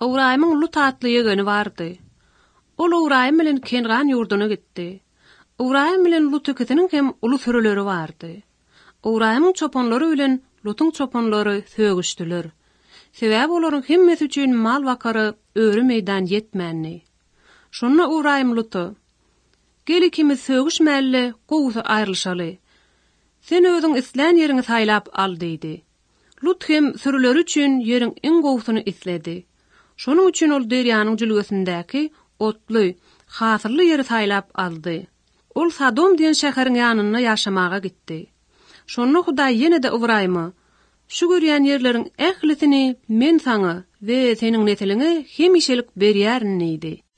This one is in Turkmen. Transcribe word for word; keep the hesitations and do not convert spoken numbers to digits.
Uğraymyň Lut atly ýegeni bardy. Ol Uğraym bilen Kengan ýurduna gitdi. Uğraym bilen Lut ikisiniň hem uly sürüleri bardy. Uğraymyň çopanlary bilen Lutyň çopanlary sögüşdiler. Sebäp olaryň hemmesi üçin mal wakary öwrü meýdan ýetmänni. Şonda Uğraym Luty: "Gel ikimiz sögüşmäli, gowsy aýrylşaly. Sen özüň islän ýeriňi saýlap al" diýdi. Lut hem sürüleri üçin ýeriň iň gowsyny isledi. Şonuň üçin ol derýanyň jülgesindäki otly, hasyrly ýeri saýlap aldy. Ol Sadom diýen şäheriň ýanyna ýaşamaga gitdi. Şonda Hudaý ýene-de Uğraymy: "Şu görýän ýerleriň ählisini men saňa we seniň nesiliňe hemişelik berýärin" diýdi.